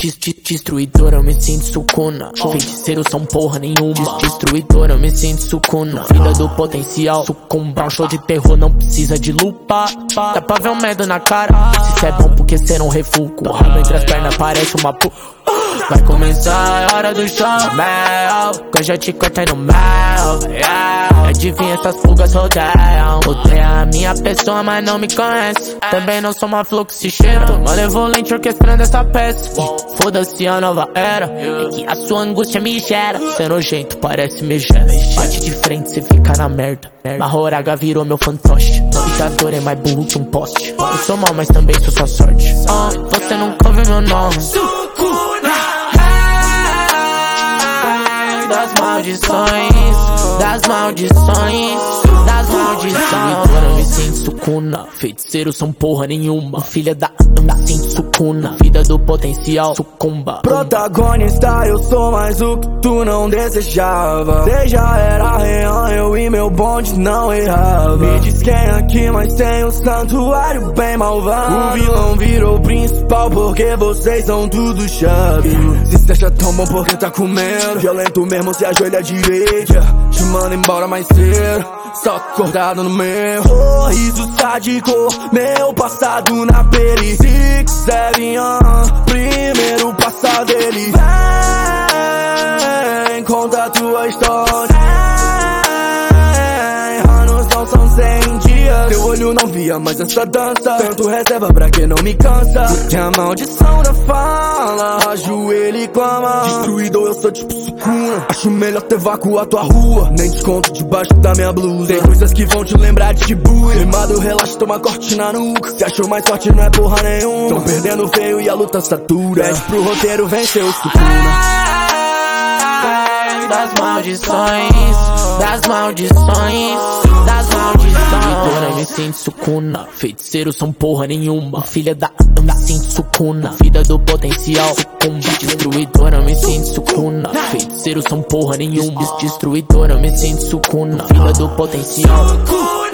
Destruidora, eu me sinto sucuna. Feiticeiros são porra nenhuma. Destruidora, eu me sinto sucuna. Filha do potencial, sucumba. Um show de terror não precisa de lupa. Dá pra ver um medo na cara. Se cê é bom porque cê não refuga. O rabo entre as pernas parece uma pu... Vai começar a hora do show, mel. Que eu já te cortei no mel, yeah. Adivinha essas fugas rodeiam. Odeia a minha pessoa, mas não me conhece. Também não sou uma flor que se cheira. Tô malevolente orquestrando essa peça. Foda-se a nova era. É que a sua angústia me gera. Cê nojento, parece megera. Bate de frente, cê fica na merda. Mahoraga virou meu fantoche. Navigador é mais burro que um poste. Eu sou mal, mas também sou sua sorte. Você nunca ouviu meu nome. Das maldições, das maldições, das maldições. Eu me sinto sucuna. Feiticeiros são porra nenhuma. Filha da sinto sucuna. Vida do potencial, sucumba. Protagonista, eu sou mais o que tu não desejava. Cê já era real, eu e meu bonde não errava. Me diz quem aqui, mas tem um santuário bem malvado. O vilão virou o principal porque vocês são tudo chave. Se cê acha tão bom porque tá com medo, violento mesmo se ajoelha direito, te manda embora mais cedo, só acordado no meu sorriso sádico, meu passado na pele. 6, 7, primeiro passa dele. Vem, conta a tua história. Anos não são 100 dias. Teu olho não via mais essa dança. Tanto reserva pra quem não me cansa. Que a maldição da fala ajoelha e clama. Destruidor, eu sou tipo sucuna. Acho melhor ter vácuo a tua rua. Nem desconto debaixo da minha blusa. Tem coisas que vão te lembrar de Shibuya. Queimado, relaxa, toma corte na nuca. Se achou mais sorte, não é porra nenhuma. Tão perdendo feio e a luta satura. Pede pro roteiro vencer o sucuna. Das maldições, das maldições, das maldições. Eu me sinto sucuna. Feiticeiros são porra nenhuma. Filha da sinto sucuna. Vida do potencial, sucumba. Destruidora, eu me sinto sucuna. Feiticeiros são porra nenhuma. Destruidora, eu me sinto sucuna. Filha do potencial.